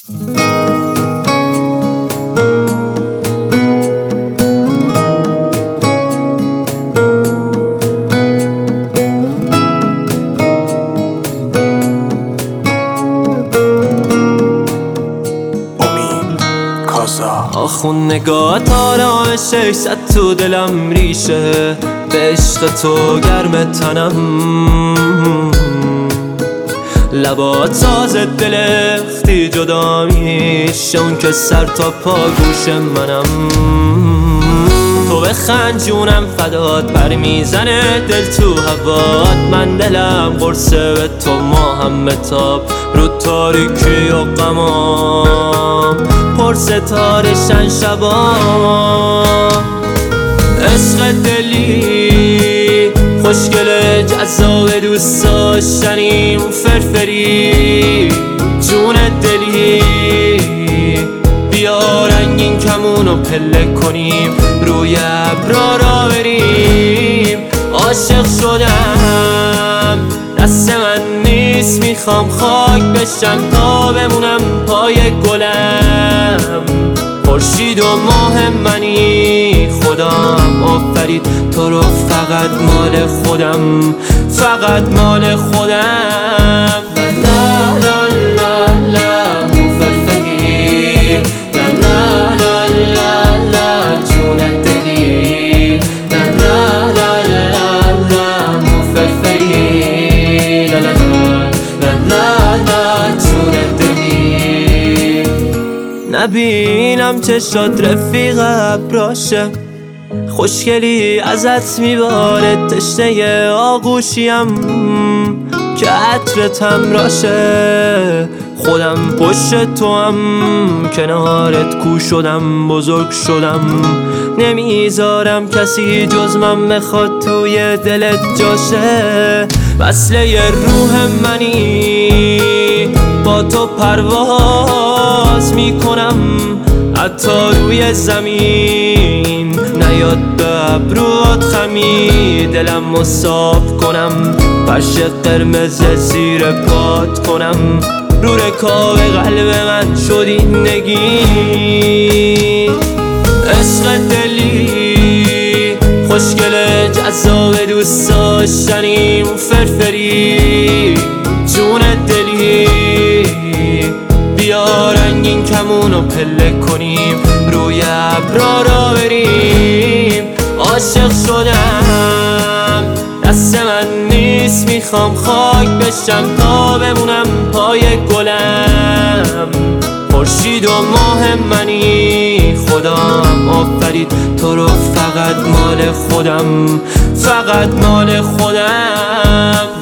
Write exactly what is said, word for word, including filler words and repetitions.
آخون نگاهت آرام ششصد تو دلم ریشه، به عشق تو گرم تنم، لبات ساز دل اختی جدا میشه، اون که سر تا پا گوش منم. تو بخند جونم فدات، پر میزنه دل تو هوات، من دلم قرصه به تو ماهم متاب، رو تاریکی و غمام پر ستاره شن شبا. عشق دلی خوشگل جذاب دوست داشتنیم، فرفری جون دلی بیا رنگین کمونو پله کنیم، روی ابرا را بریم. عاشق شدم دست من نیست، میخوام خاک بشم تا بمونم پای گلم. خورشید و ماه منی خدام آفرید تو رو، فقط مال خودم، فقط مال خودم. لا لا لا لا مفرفری، لا لا لا لا لا جون دلی، لا لا لا لا لا مفرفری، لا لا لا لا لا جون دلی. نبینم چشات رفیق ابراشه، خوشگلی ازت میباره، تشنه آغوشیم که عطرتم راشه. خودم پشت تو هم کنارت کو شدم، بزرگ شدم، نمیذارم کسی جز من بخواد توی دلت جاشه. وصله روح منی با تو پرواز میکنم، حتی روی زمین نیاد به ابروات خمی، دلم مصاب کنم، فرش قرمز زیر پات کنم، رو رکاب قلب من شدی نگین. عشق دلی خوشگل جذاب دوست داشتنیم، فرفری جون دلی بیا رنگین کمونو پله کنیم، روی ابرا را بریم. عاشق شدم دست من نیست، میخوام خاک بشم تا بمونم پای گلم. خورشید و ماه منی خدام آفرید تو رو، فقط مال خودم، فقط مال خودم.